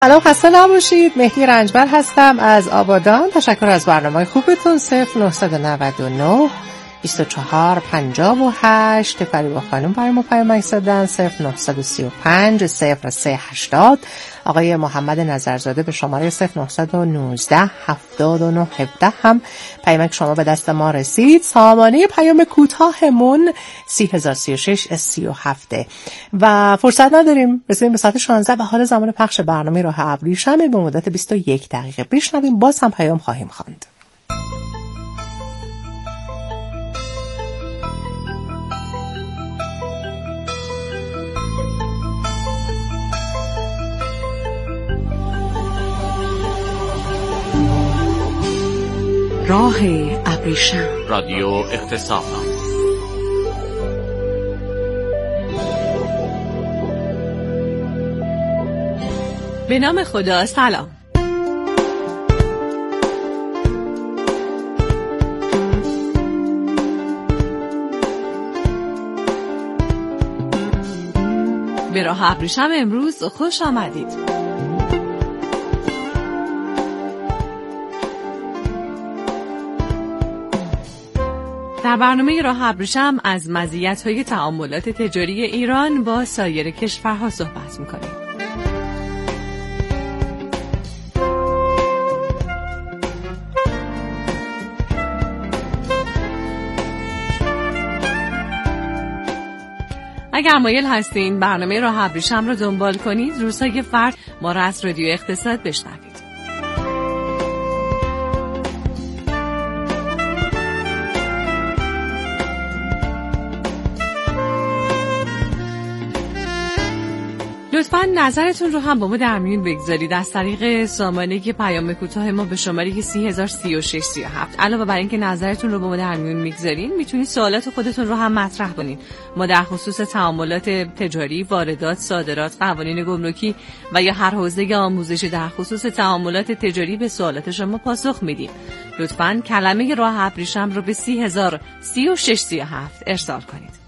سلام، خسته نباشید. مهدی رنجبر هستم از آبادان. تشکر از برنامه خوبتون. 0999 24 58 فریبا خانم برای ما پیامک زدن. 0935 0380 آقای محمد نظرزاده به شماره 0919 79 17 هم پیامک شما به دست ما رسید. سامانه پیام کوتاهمون 3036 37 و فرصت نداریم، رسیدیم به ساعت 16 و حال زمان پخش برنامه راه ابریشمه به مدت 21 دقیقه. بشنویم، باز هم پیام خواهیم خواند. راه ابریشم، رادیو اقتصاد. به نام خدا. سلام. به راه ابریشم امروز خوش آمدید. در برنامه راه ابریشم از مزیت‌های تعاملات تجاری ایران با سایر کشورها صحبت می‌کنیم. اگر مایل هستین برنامه راه ابریشم رو دنبال کنید، روزهای فرد ما را از رادیو اقتصاد بشنوید. لطفاً نظرتون رو هم با ما در میون بگذارید از طریق سامانه که پیام کوتاه ما به شماره 303637. علاوه بر اینکه نظرتون رو با ما در میون میگذارین، میتونید سوالات خودتون رو هم مطرح کنین. ما در خصوص تعاملات تجاری، واردات، صادرات، قوانین گمرکی و یا هر حوزه آموزشی در خصوص تعاملات تجاری به سوالات شما پاسخ میدیم. لطفاً کلمه راه ابریشم رو به 303637 ارسال کنید.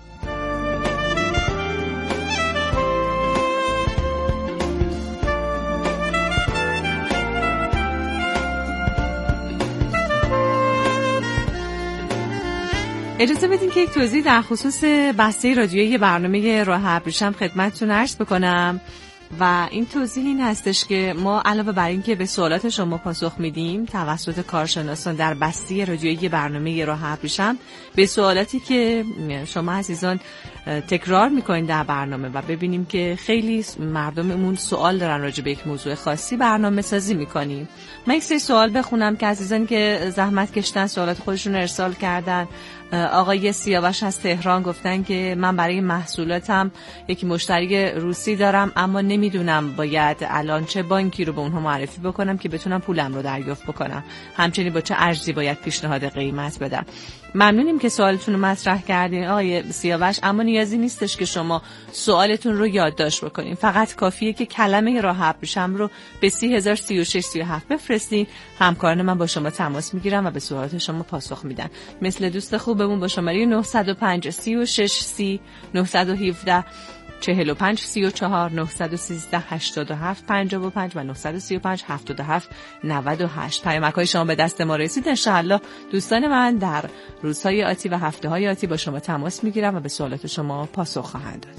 اجازه بدین که یک توضیح در خصوص بسته رادیویی برنامه راه ابریشم خدمتتون عرض بکنم و این توضیح این هستش که ما علاوه بر این که به سوالات شما پاسخ میدیم توسط کارشناسان در بسته رادیویی برنامه راه ابریشم، به سوالاتی که شما عزیزان تکرار میکنین در برنامه و ببینیم که خیلی مردممون سوال دارن راجع به یک موضوع خاصی، برنامه سازی میکنیم. من یک سری سوال بخونم که عزیزان که زحمت کشتن سوالات خودشون ارسال کردن. آقای سیاوش از تهران گفتن که من برای محصولاتم یک مشتری روسی دارم اما نمیدونم باید الان چه بانکی رو به اونها معرفی بکنم که بتونم پولم رو دریافت بکنم، همچنین با چه ارزی باید پیشنهاد قیمت بدم. ممنونیم که سوالتون رو مطرح کردین آقای سیاوش، اما نیازی نیستش که شما سوالتون رو یادداشت بکنین، فقط کافیه که کلمه راه ابریشم رو به 303637 بفرستین. همکاران من با شما تماس میگیرن و به سوالات شما پاسخ میدن. مثل دوست خوبمون با شماره 905 36 30 917 45 34 913 87 55 و 935 77 98. پیامک‌های شما به دست ما رسید. انشاءالله دوستان من در روزهای آتی و هفته‌های آتی با شما تماس میگیرم و به سوالات شما پاسخ خواهند داد.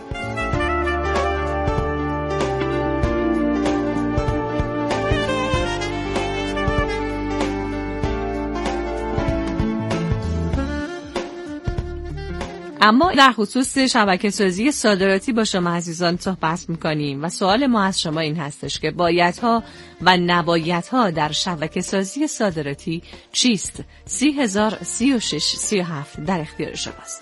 اما در خصوص شبکه‌سازی صادراتی با شما عزیزان صحبت می‌کنیم و سوال ما از شما این هستش که بایدها و نبایدها در شبکه‌سازی صادراتی چیست؟ 303637 در اختیار شماست.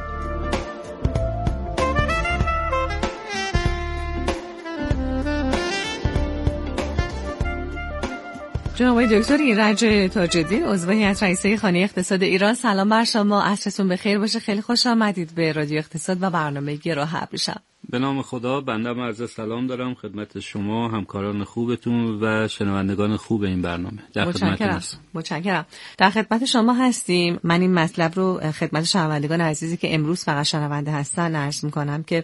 جناب دکتر ایرج تاج‌الدین، عضو هیئت رئیسه خانه اقتصاد ایران، سلام بر شما. عصرتون بخیر باشه. خیلی خوش آمدید به رادیو اقتصاد و برنامه راه ابریشم. به نام خدا، بنده عرض سلام دارم خدمت شما، همکاران خوبتون و شنوندگان خوب این برنامه. در خدمتتون هستم. متشکرم. در خدمت شما هستیم. من این مطلب رو خدمت شنوندگان عزیزی که امروز فقط شنونده هستن عرض می‌کنم که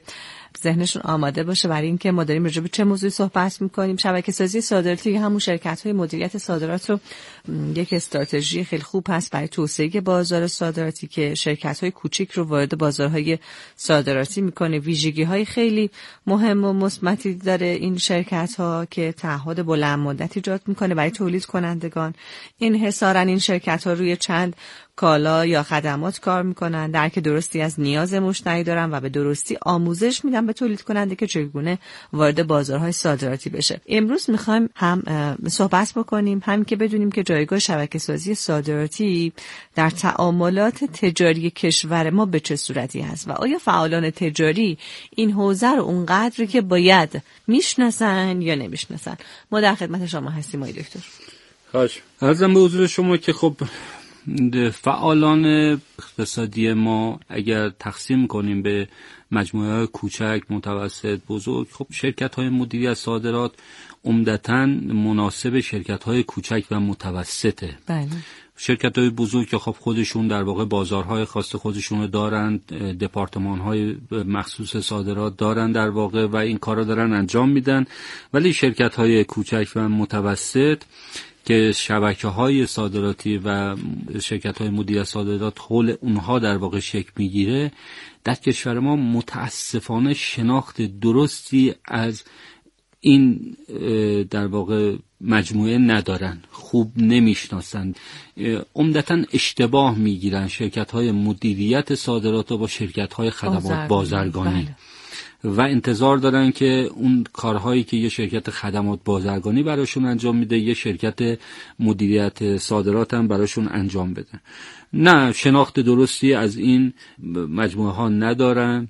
ذهنشون آماده باشه برای اینکه ما داریم راجع به چه موضوعی صحبت می‌کنیم. شبکه‌سازی صادراتی همون شرکت‌های مدیریت صادرات رو یک استراتژی خیلی خوب هست برای توسعه بازار صادراتی که شرکت‌های کوچیک رو وارد بازارهای صادراتی می‌کنه. ویژگی‌های خیلی مهم و مثبتی داره این شرکت‌ها که تعهد بلند مدت ایجاد می‌کنه برای تولید کنندگان. انحصاراً این شرکت‌ها روی چند کالا یا خدمات کار میکنن، درک درستی از نیاز مشتری دارن و به درستی آموزش میدن به تولید کننده که چگونه وارد بازارهای صادراتی بشه. امروز میخوایم هم صحبت بکنیم، هم که بدونیم که جایگاه شبکه‌سازی صادراتی در تعاملات تجاری کشور ما به چه صورتی هست و آیا فعالان تجاری این حوزه رو اونقدر که باید میشناسن یا نمیشناسن. ما در خدمت شما هستیم آقای دکتر. خواهش. عرضم به حضور شما که خب فعالان اقتصادی ما اگر تقسیم کنیم به مجموعه کوچک، متوسط، بزرگ، خب شرکت‌های مدیریت صادرات عمدتاً مناسب شرکت‌های کوچک و متوسطه. بله. شرکت‌های بزرگ که خب خودشون در واقع بازارهای خاص خودشون رو دارن، دپارتمان‌های مخصوص صادرات دارن در واقع و این کارا دارن انجام میدن، ولی شرکت‌های کوچک و متوسط که شبکه‌های صادراتی و شرکت‌های مدیریت صادرات حول اونها در واقع شکل میگیره، در کشور ما متاسفانه شناخت درستی از این در واقع مجموعه ندارن، خوب نمیشناسن، عمدتاً اشتباه میگیرن شرکت‌های مدیریت صادرات با شرکت‌های خدمات بازرگانی. بله. و انتظار دارن که اون کارهایی که یه شرکت خدمات بازرگانی براشون انجام میده یه شرکت مدیریت صادرات هم براشون انجام بده. نه، شناخت درستی از این مجموعه ها ندارن.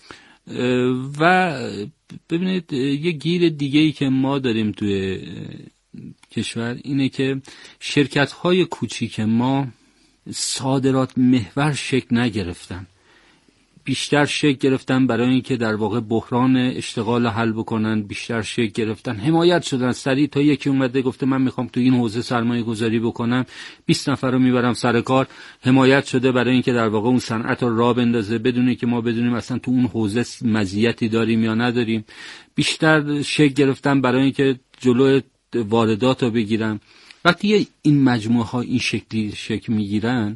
و ببینید یه گیر دیگه‌ای که ما داریم توی کشور اینه که شرکت های کوچیک ما صادرات محور شکل نگرفتن، بیشتر شکل گرفتن برای اینکه در واقع بحران اشتغال حل بکنن، بیشتر شکل گرفتن، حمایت شدن. سریع تا یکی اومده گفته من میخوام تو این حوزه سرمایه گذاری بکنم، 20 نفر رو میبرم سر کار، حمایت شده برای اینکه در واقع اون صنعت رو راه بندازه بدون که ما بدونیم اصلا تو اون حوزه مزیتی داریم یا نداریم. بیشتر شکل گرفتن برای اینکه جلوی واردات رو بگیرن. وقتی این مجموعه ها این شکلی شکل میگیرن،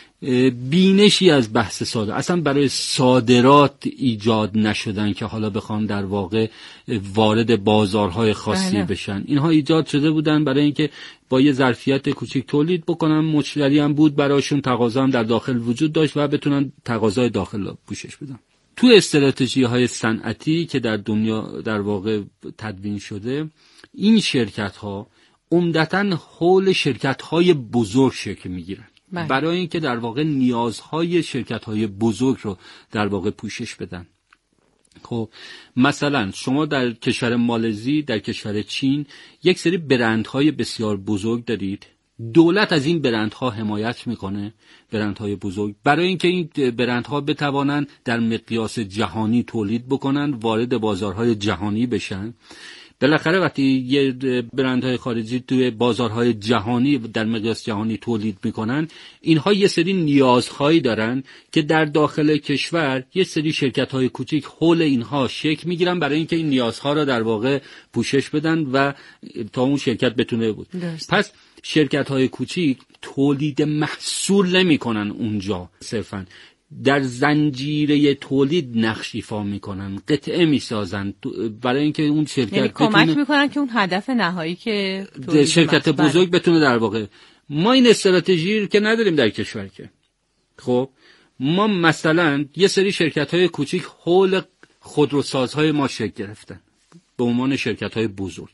بینشی از بحث صادرات اصلا برای صادرات ایجاد نشدن که حالا بخوام در واقع وارد بازارهای خاصی بشن. اینها ایجاد شده بودن برای اینکه با یه ظرفیت کوچیک تولید بکنن، مشتری هم بود براشون، تقاضا هم در داخل وجود داشت و بتونن تقاضای داخل رو پوشش بدن. تو استراتژی‌های صنعتی که در دنیا در واقع تدوین شده، این شرکت‌ها عمدتاً حول شرکت‌های بزرگ شکل می‌گیرن برای اینکه در واقع نیازهای شرکت‌های بزرگ رو در واقع پوشش بدن. خب مثلا شما در کشور مالزی، در کشور چین یک سری برندهای بسیار بزرگ دارید. دولت از این برندها حمایت میکنه، برندهای بزرگ، برای اینکه این برندها بتوانند در مقیاس جهانی تولید بکنن، وارد بازارهای جهانی بشن. بالاخره وقتی یه برندهای خارجی توی بازارهای جهانی در مقیاس جهانی تولید میکنن، اینها یه سری نیازهایی دارن که در داخل کشور یه سری شرکت‌های کوچیک حول اینها شکل میگیرن برای اینکه این نیازها رو در واقع پوشش بدن و تا اون شرکت بتونه بود. پس شرکت‌های کوچیک تولید محصول نمیکنن اونجا، صرفاً در زنجیره تولید نقش ایفا میکنن، قطعه میسازن برای اینکه اون شرکت یعنی کمک میکنن که اون هدف نهایی که شرکت بزرگ بتونه در واقع. ما این استراتژی که نداریم در کشور که. خب ما مثلا یه سری شرکت‌های کوچیک حول خودروسازهای ما شکل گرفتن به عنوان شرکت‌های بزرگ.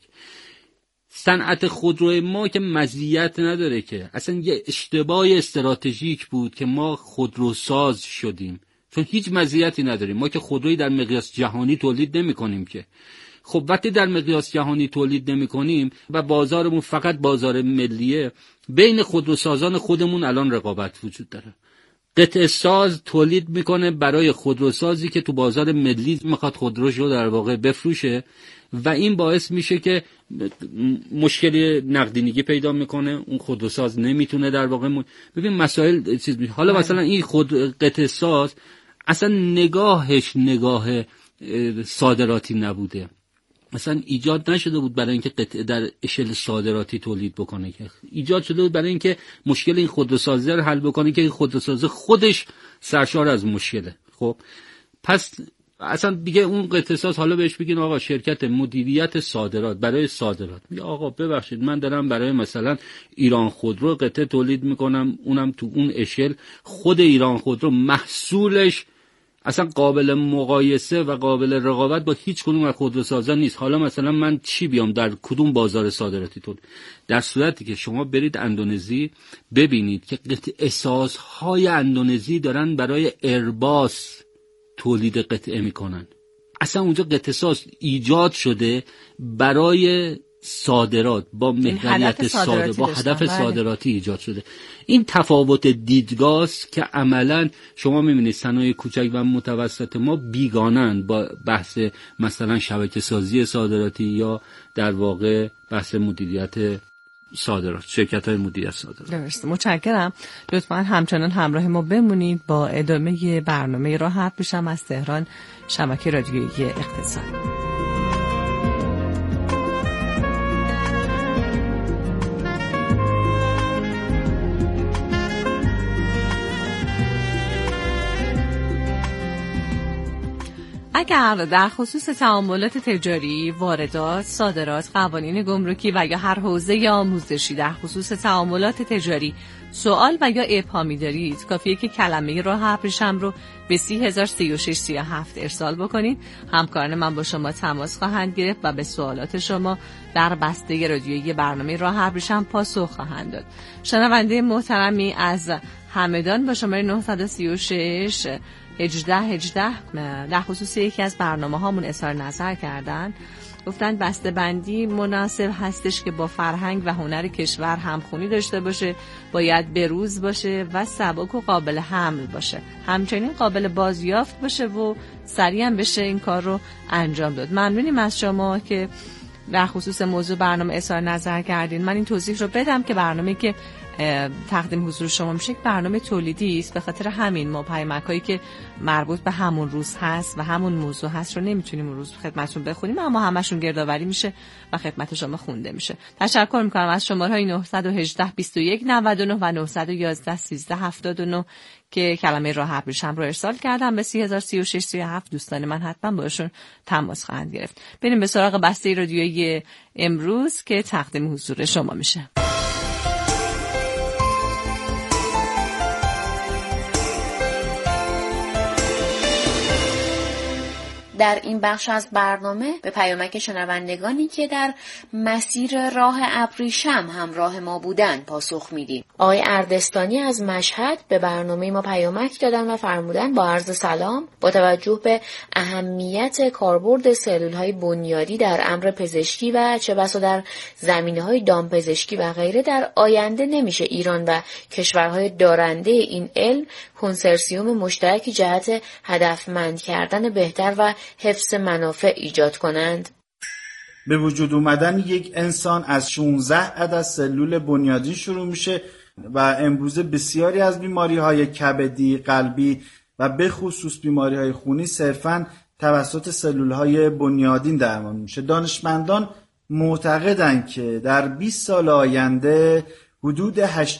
صنعت خودرو ما که مزیت نداره، که اصلا یه اشتباه استراتژیک بود که ما خودروساز شدیم، چون هیچ مزیتی نداریم. ما که خودرویی در مقیاس جهانی تولید نمی کنیم که. خب وقتی در مقیاس جهانی تولید نمی کنیم و بازارمون فقط بازار ملیه، بین خودروسازان خودمون الان رقابت وجود داره. قطعه ساز تولید میکنه برای خودروسازی که تو بازار ملی میخواد خودروش رو در واقع بفروشه و این باعث میشه که مشکلی نقدینگی پیدا میکنه، اون خودروساز نمیتونه در واقع ببین مسائل چیز حالا مثلا این خود قطعه ساز اصلا نگاه صادراتی نبوده. مثلا ایجاد نشده بود برای اینکه قطعه در اشل صادراتی تولید بکنه، که ایجاد شده بود برای اینکه مشکل این خودروسازی رو حل بکنه که این خودروسازی خودش سرشار از مشکله. خب پس اصلا دیگه اون قطعه ساز حالا بهش بگین آقا شرکت مدیریت صادرات برای صادرات، میگه آقا ببخشید من دارم برای مثلا ایران خودرو قطعه تولید میکنم، اونم تو اون اشل، خود ایران خودرو محصولش اصلا قابل مقایسه و قابل رقابت با هیچ کدوم از خودروسازا نیست. حالا مثلا من چی بیام در کدوم بازار صادراتی تولید؟ در صورتی که شما برید اندونزی ببینید که قطعه سازهای اندونزی دارن برای ایرباس تولید قطعه میکنن. اصلا اونجا قطعه ساز ایجاد شده برای صادرات، با محوریت صادر، با هدف صادراتی ایجاد شده. این تفاوت دیدگاهست که عملا شما میبینید صنایع کوچک و متوسط ما بیگانن با بحث مثلا شبکه سازی صادراتی یا در واقع بحث مدیریت صادرات، شرکت های مدیریت صادرات. درست، متشکرم. لطفا همچنان همراه ما بمونید با ادامه برنامه راه حرف بشم از تهران، شبکه رادیویی اقتصاد. اگر در خصوص تعاملات تجاری، واردات، صادرات، قوانین گمرکی و یا هر حوزه آموزشی در خصوص تعاملات تجاری سوال و یا ابهامی دارید، کافیه که کلمه راه ابریشم رو به 303637 ارسال بکنید. همکاران من با شما تماس خواهند گرفت و به سوالات شما در بسته رادیویی برنامه راه ابریشم پاسخ خواهند داد. شنونده محترمی از همدان با شماره 936 18 در خصوص یکی از برنامه هامون اظهار نظر کردن. گفتن بسته بندی مناسب هستش که با فرهنگ و هنر کشور همخونی داشته باشه، باید بروز باشه و سبک و قابل حمل باشه، همچنین قابل بازیافت باشه و سریع هم بشه این کار رو انجام داد. ممنونیم از شما که در خصوص موضوع برنامه اظهار نظر کردین. من این توضیح رو بدم که برنامه که تقدیم حضور شما میشه یک برنامه تولیدی است، به خاطر همین ما پیامکایی که مربوط به همون روز هست و همون موضوع هست رو نمیتونیم اون روز خدمتتون بخونیم، اما همشون گردآوری میشه و خدمت شما خونده میشه. تشکر میکنم از شماره‌های 918 21 99 و 911 13 79 که کلمه راه ابریشم رو ارسال کردم به 303637. دوستان من حتما باشون تماس خواهند گرفت. بریم به سراغ بسته رادیویی امروز که تقدیم حضور شما میشه. در این بخش از برنامه به پیامک شنوندگانی که در مسیر راه ابریشم همراه ما بودن پاسخ میدیم. آقای اردستانی از مشهد به برنامه ما پیامک دادن و فرمودن با عرض سلام، با توجه به اهمیت کاربرد سلول‌های بنیادی در امر پزشکی و چه بسا در زمینه‌های دامپزشکی و غیره، در آینده نمیشه ایران و کشورهای دارنده این علم کنسرسیوم مشترکی جهت هدفمند کردن بهتر و حفظ منافع ایجاد کنند؟ به وجود اومدن یک انسان از 16 عدد سلول بنیادی شروع میشه و امروزه بسیاری از بیماری‌های کبدی، قلبی و به خصوص بیماری‌های خونی صرفاً توسط سلول‌های بنیادین درمان میشه. دانشمندان معتقدند که در 20 سال آینده حدود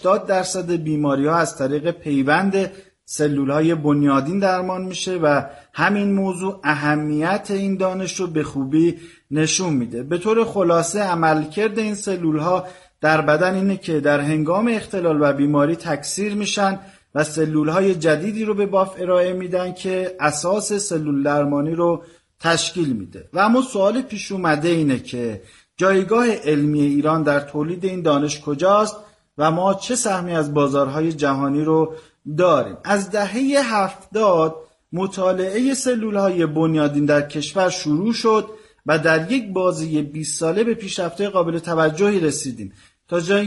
80% بیماری‌ها از طریق پیوند سلول‌های بنیادین درمان میشه و همین موضوع اهمیت این دانش رو به خوبی نشون میده. به طور خلاصه عملکرد این سلول‌ها در بدن اینه که در هنگام اختلال و بیماری تکثیر میشن و سلول‌های جدیدی رو به باف ارائه میدن که اساس سلول درمانی رو تشکیل میده. و اما سوال پیش اومده اینه که جایگاه علمی ایران در تولید این دانش کجاست و ما چه سهمی از بازارهای جهانی رو داریم؟ از دهه 70 مطالعه سلول‌های بنیادین در کشور شروع شد و در یک بازه 20 ساله به پیشرفت‌های قابل توجهی رسیدیم تا جایی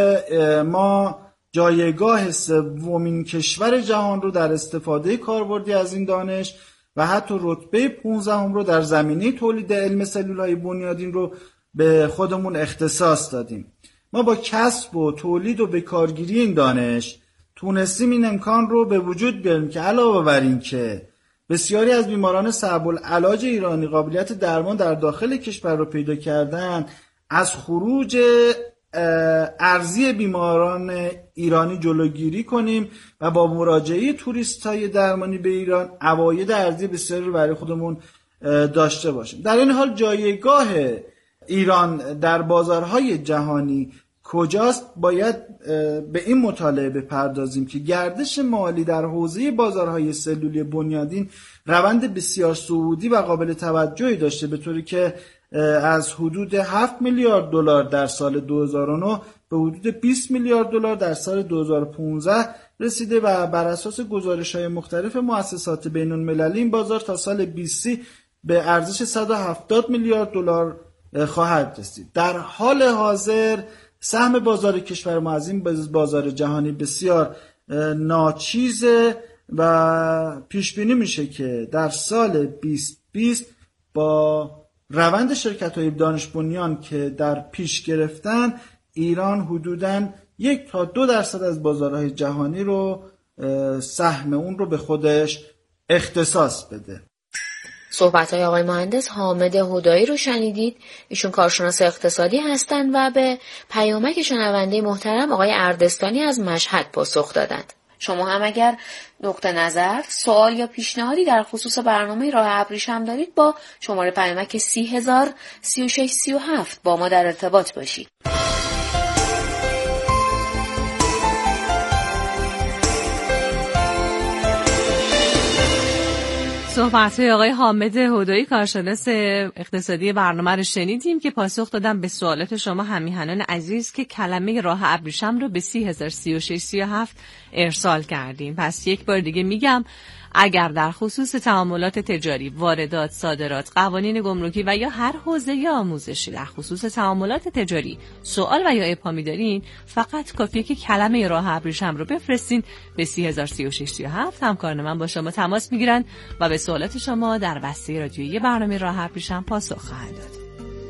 که ما جایگاه سومین کشور جهان رو در استفاده کاربردی از این دانش و حتی رتبه 15 رو در زمینه تولید علم سلول‌های بنیادین رو به خودمون اختصاص دادیم. ما با کسب و تولید و به کارگیری این دانش تونستیم این امکان رو به وجود بیاریم که علاوه بر این که بسیاری از بیماران صعب العلاج ایرانی قابلیت درمان در داخل کشور رو پیدا کردن، از خروج ارزی بیماران ایرانی جلوگیری کنیم و با مراجعه توریست‌های درمانی به ایران عواید ارزی بسیاری رو برای خودمون داشته باشیم. در این حال جایگاه ایران در بازارهای جهانی کجاست؟ باید به این مطالعه بپردازیم که گردش مالی در حوزه بازارهای سلولی بنیادین روند بسیار صعودی و قابل توجهی داشته، به طوری که از حدود 7 میلیارد دلار در سال 2009 به حدود 20 میلیارد دلار در سال 2015 رسیده و بر اساس گزارش‌های مختلف مؤسسات بین‌المللی این بازار تا سال 2030 به ارزش 170 میلیارد دلار خواهد رسید. در حال حاضر سهم بازار کشور ما از این بازار جهانی بسیار ناچیزه و پیش بینی میشه که در سال 2020 با روند شرکت‌های دانش بنیان که در پیش گرفتن، ایران حدوداً 1 تا 2% از بازارهای جهانی رو سهم اون رو به خودش اختصاص بده. صحبت‌های آقای مهندس حامد هدایی رو شنیدید. ایشون کارشناس اقتصادی هستند و به پیامک شنونده محترم آقای اردستانی از مشهد پاسخ دادند. شما هم اگر نقطه نظر، سوال یا پیشنهادی در خصوص برنامه راه ابریشم دارید با شماره پیامک 3003637 با ما در ارتباط باشید. صحبت‌های آقای حامد هدایی کارشناس اقتصادی برنامه رو شنیدیم که پاسخ دادن به سوالات شما همیهنان عزیز که کلمه راه ابریشم رو به 3003637 ارسال کردیم. پس یک بار دیگه میگم اگر در خصوص تعاملات تجاری، واردات، صادرات، قوانین گمرکی و یا هر حوزه آموزشی در خصوص تعاملات تجاری سوال و یا ابهامی دارین، فقط کافیه که کلمه راه ابریشم رو بفرستین به 3003637. همکاران من با شما تماس میگیرن و به سوالات شما در بسته رادیویی برنامه راه ابریشم پاسخ خواهند داد.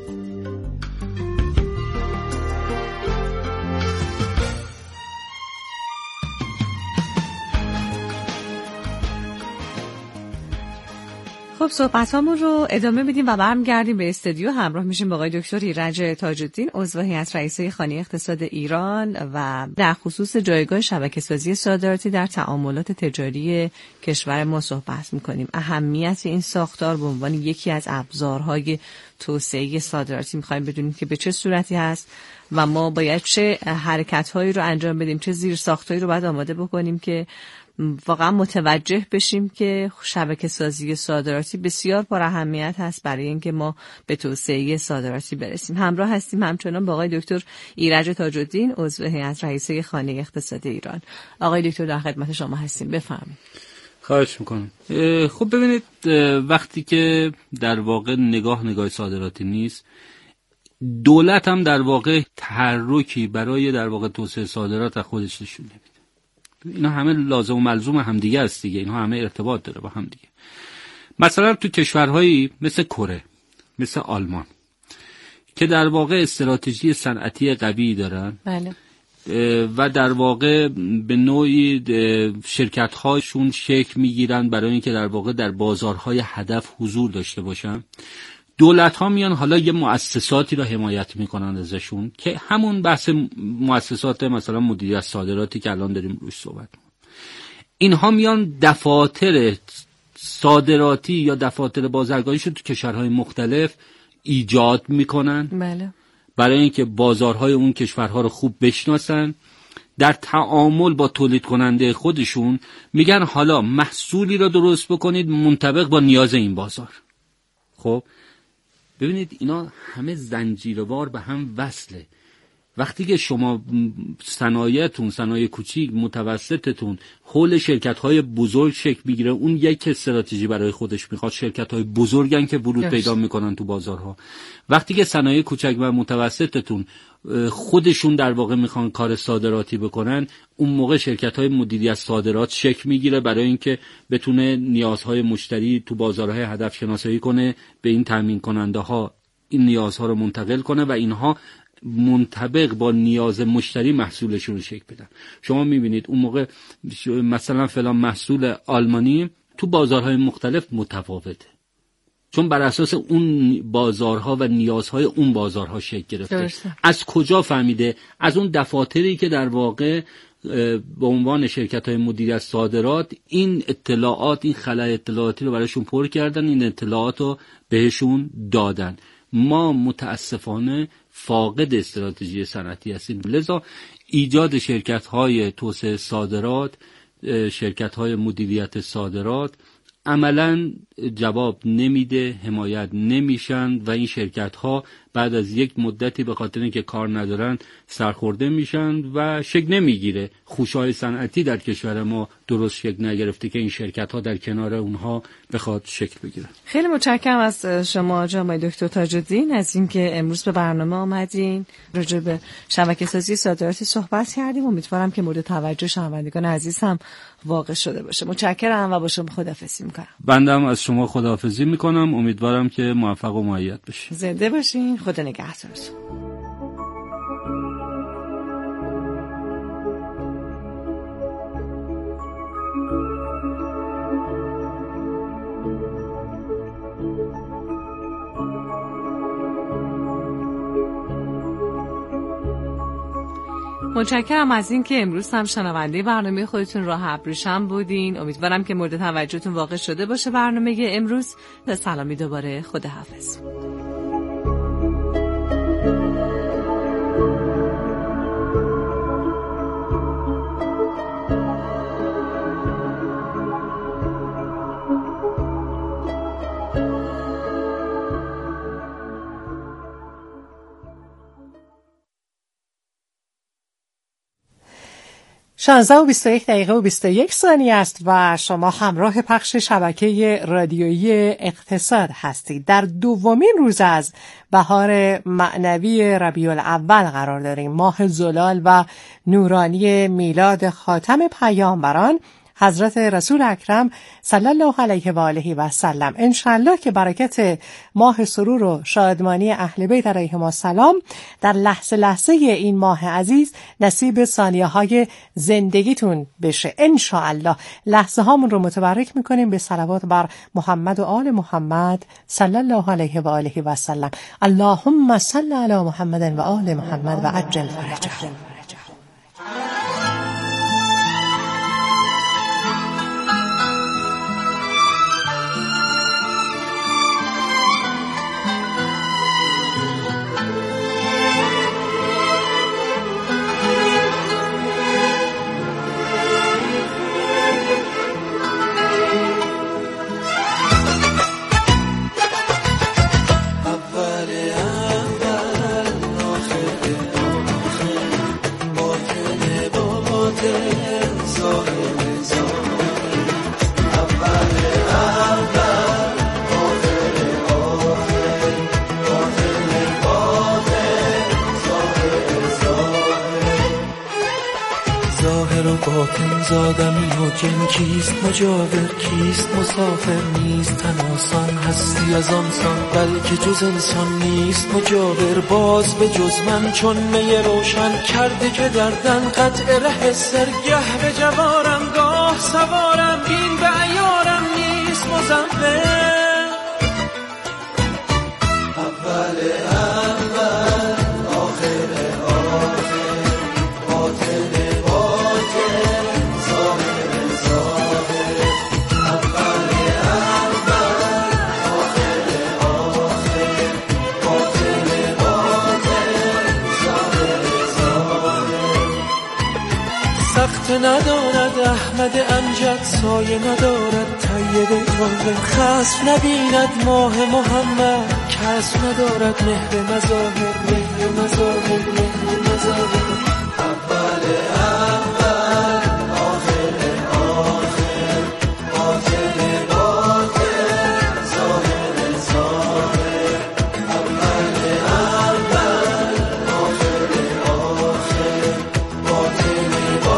خب صحبتامون رو ادامه بدیم و برمیگردیم به استودیو. همراه میشیم با آقای دکتر ایرج تاج‌الدین، عضو هیئت رئیسه خانه اقتصاد ایران و در خصوص جایگاه شبکه‌سازی صادراتی در تعاملات تجاری کشور ما صحبت میکنیم. اهمیت این ساختار به عنوان یکی از ابزارهای توسعه صادراتی میخوایم بدونیم که به چه صورتی هست و ما باید چه حرکت‌هایی رو انجام بدیم، چه زیرساختایی رو باید آماده بکنیم که واقعا متوجه بشیم که شبکه‌سازی صادراتی بسیار پر اهمیت هست برای اینکه ما به توسعه صادراتی برسیم. همراه هستیم همچنان با آقای دکتر ایرج تاج‌الدین، عضو هیئت رئیسه خانه اقتصاد ایران. آقای دکتر در خدمت شما هستیم، بفرمایید. خواهش میکنم. خب ببینید، وقتی که در واقع نگاه صادراتی نیست، دولت هم در واقع تحرکی برای در واقع توسعه صادرات از خودش نشون نمیده. اینا همه لازم و ملزوم همدیگه است دیگه، اینا همه ارتباط داره با هم دیگه. مثلا تو کشورهایی مثل کره، مثل آلمان که در واقع استراتژی صنعتی قوی دارن، بله، و در واقع به نوعی شرکت‌هاشون شکل میگیرن برای اینکه در واقع در بازارهای هدف حضور داشته باشن. دولت‌ها میان حالا یه مؤسساتی را حمایت میکنن ازشون که همون بحث مؤسسات مثلا مدیریت صادراتی که الان داریم روش صحبت می‌کنیم. اینها میان دفاتر صادراتی یا دفاتر بازرگانیشو تو کشورهای مختلف ایجاد میکنن. بله. برای اینکه بازارهای اون کشورها رو خوب بشناسن، در تعامل با تولید کننده خودشون میگن حالا محصولی را درست بکنید منطبق با نیاز این بازار. خب ببینید اینا همه زنجیروار به هم وصله. وقتی که شما صنایعتون، صنایع کوچیک متوسطتون حول شرکت‌های بزرگ شکل میگیره، اون یک استراتژی برای خودش میخواد. شرکت‌های بزرگن که ورود پیدا میکنن تو بازارها. وقتی که صنایع کوچک و متوسطتون خودشون در واقع میخوان کار صادراتی بکنن، اون موقع شرکت‌های مدیریت صادرات شکل میگیره برای اینکه بتونه نیازهای مشتری تو بازارهای هدف شناسایی کنه، به این تامین کننده ها این نیازها رو منتقل کنه و اینها منطبق با نیاز مشتری محصولشون رو شکل بدن. شما میبینید اون موقع مثلا فلان محصول آلمانی تو بازارهای مختلف متفاوته، چون بر اساس اون بازارها و نیازهای اون بازارها شکل گرفته. درسته. از کجا فهمیده؟ از اون دفاتری که در واقع به عنوان شرکت‌های مدیریت صادرات این اطلاعات، این خلای اطلاعاتی رو براشون پر کردن، این اطلاعات رو بهشون دادن. ما متاسفانه فاقد استراتژی صنعتی هستیم، لذا ایجاد شرکت‌های توسعه صادرات، شرکت‌های مدیریت صادرات عملاً جواب نمیده، حمایت نمیشن و این شرکت‌ها بعد از یک مدتی به خاطر اینکه کار ندارن سرخورده میشن و شکل نمیگیره. خوشه‌های صنعتی در کشور ما درست شکل نگرفته که این شرکت‌ها در کنار اونها بخواد شکل بگیره. خیلی متشکرم از شما جناب دکتر تاج‌الدین از اینکه امروز به برنامه آمدین، راجع به شبکه‌سازی صادراتی صحبت کردیم. امیدوارم که مورد توجه شنوندگان عزیز هم واقع شده باشه. متشکرم و با شما خداحافظی می‌کنم. بنده از شما خداحافظی می‌کنم. امیدوارم که موفق و مؤید باشید. زنده باشین. خدا نگهدارتون. متشکرم از این که امروز هم شنونده برنامه خودتون راه ابریشم بودین. امیدوارم که مورد توجهتون واقع شده باشه برنامه امروز. سلامی دوباره. خداحافظ. شانزده و 21 دقیقه و 21 ثانیه است و شما همراه پخش شبکه رادیویی اقتصاد هستید. در دومین روز از بهار معنوی ربیع الاول قرار داریم. ماه زلال و نورانی میلاد خاتم پیامبران حضرت رسول اکرم صلی الله علیه و آله و سلم. انشالله که برکت ماه سرور و شادمانی اهل بیت علیهم السلام در لحظه لحظه این ماه عزیز نصیب ثانیه های زندگیتون بشه. انشالله لحظه هامون رو متبرک میکنیم به صلوات بر محمد و آل محمد صلی الله علیه و آله و سلم. اللهم صل علی محمد و آل محمد و عجل فرجهم. زادمی و جن کیست مجاور کیست مسافر نیست تناسان هستی از آنسان بلکه جز انسان نیست مجاور باز به جز من چون می روشن کرده که دردن قطع ره سرگه به جوارم گاه سوارم این به عیارم نیست مزمبر اول اول آخر آخر باطل ندارد احمد امجد سایه ندارد طیب طاهر خصف نبیند ماه محمد کسب ندارد مهر مظاهر مهر مظاهر مهر مظاهر اول اول آخر آخر باطل باطل ظاهر ظاهر اول اول آخر آخر باطل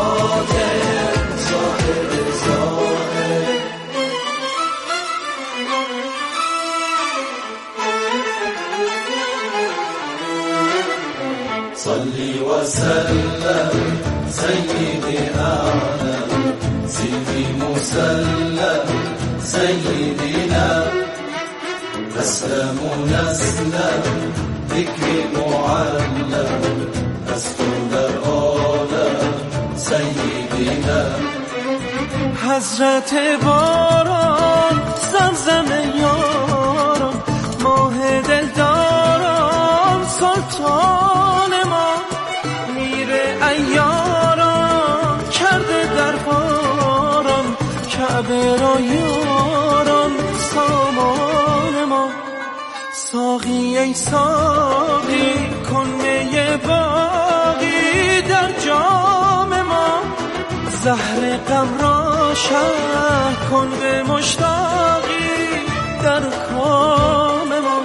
صلي وسلم سيدي أعلم سيدي مسلم سيدنا أسلم نسلا ذكر معلم أسطول عالم سيدنا حضرت باران زمزم یاران ماه دلداران سلطان ما میره ایاران کرده در باران کعبه را یاران سامان ما ساقی ای ساقی کن می باقی در جام ما زهر غم را شرح کن به مشتاقی در کام ما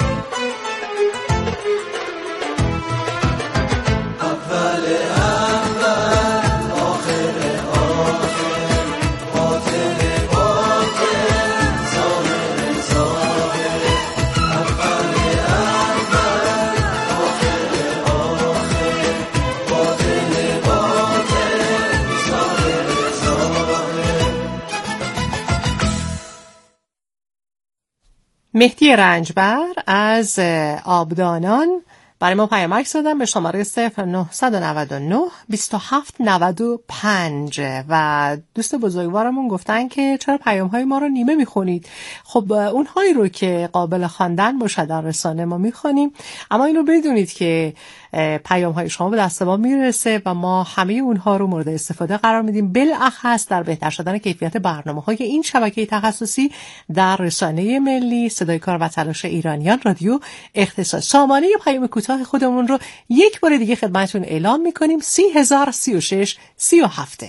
اول اول آخر آخر باطن باطن ظاهر ظاهر اول اول آخر آخر باطن باطن ظاهر ظاهر. مهدی رنجبر از آبدانان برای ما پیامک زدن به شماره 0999 2795 و دوست بزرگوارمون گفتن که چرا پیام‌های ما رو نیمه میخونید. خب اونهایی رو که قابل خواندن باشه در رسانه ما میخونیم، اما اینو بدونید که پیام‌های شما به دست ما میرسه و ما همه اونها رو مورد استفاده قرار میدیم، بالاخص در بهتر شدن کیفیت برنامه‌های این شبکه تخصصی در رسانه ملی صدای کار و تلاش ایرانیان رادیو اختصاص. سامانه پیام کوتاه خودمون رو یک بار دیگه خدمتتون اعلام میکنیم: 3036 37.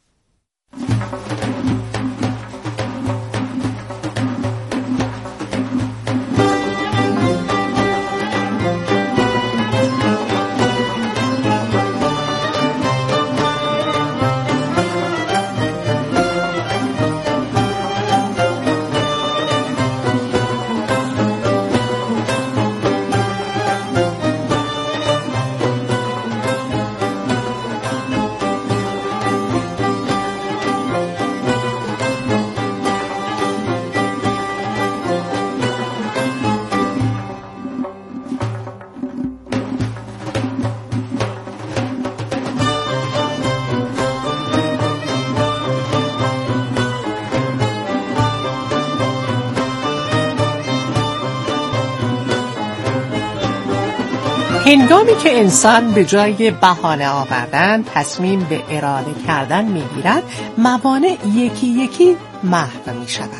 هنگامی که انسان به جای بهانه آوردن تصمیم به اراده کردن میگیرد، موانع یکی یکی محو می شود.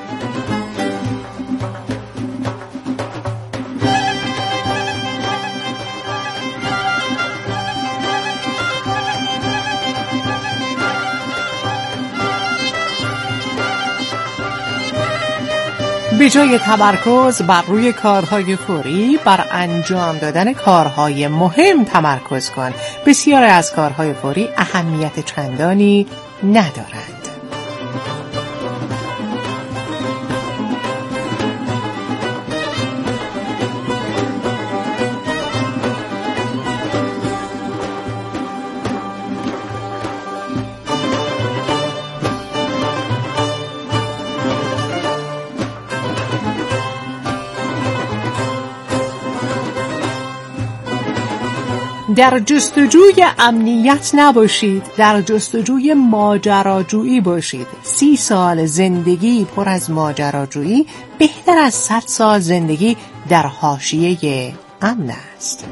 به جای تمرکز بر روی کارهای فوری، بر انجام دادن کارهای مهم تمرکز کن. بسیاری از کارهای فوری اهمیت چندانی ندارند. در جستجوی امنیت نباشید، در جستجوی ماجراجویی باشید. 30 سال زندگی پر از ماجراجویی بهتر از 100 سال زندگی در حاشیه امن است.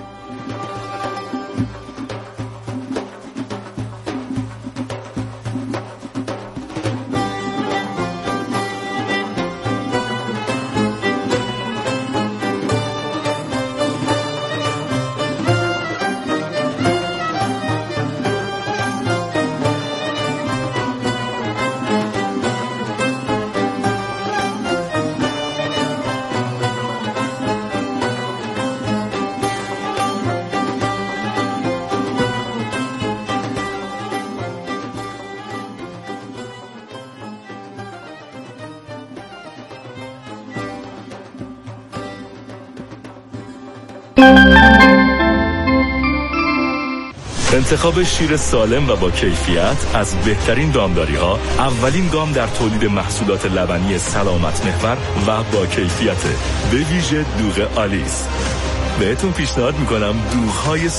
انتخاب شیر سالم و با کیفیت از بهترین دامداری‌ها، اولین گام در تولید محصولات لبنی سلامت محور و با کیفیت، به ویژه دوغ آلیس. بهتون پیشنهاد میکنم دوغ‌های